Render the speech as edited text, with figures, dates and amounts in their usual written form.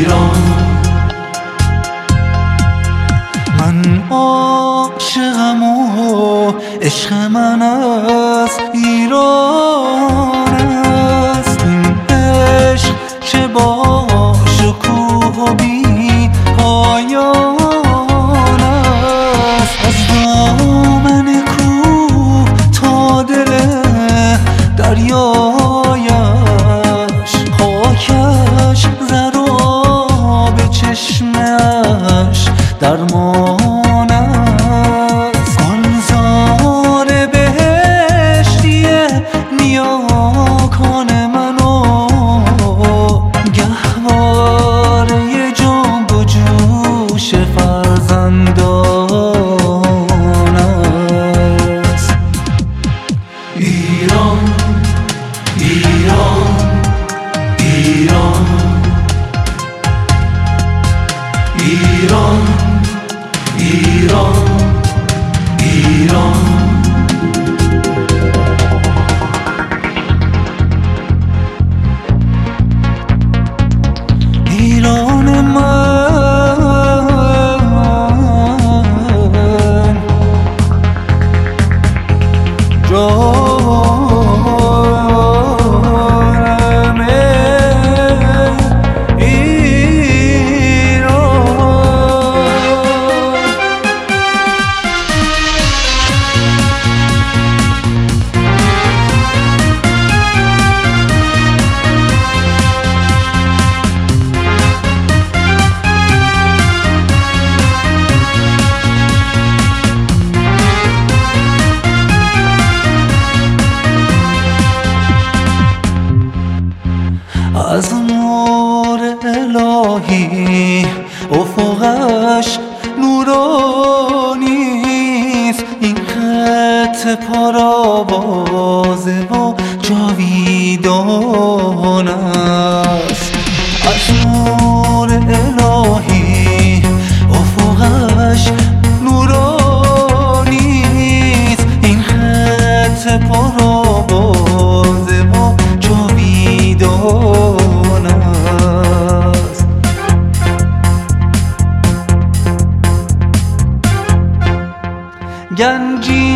من عاشقم و عشق من از ایران است. این عشق چه با شکوه و بی پایان است. از دامن کوه تا دل دریایش، خاکش زر و آب چشمش درمان است. آن زار بهشتیه نیاکان منو گهواره جنب و جوش فرزندان است. ایران ایران ایران ایران ایران ایران ایران من جانم از نور الهی افقش نورانیست. این خط پرآوازه و جاویدان است. از نور الهی افقش نورانیست. این خط پرآوازه و جاویدان است. گنجی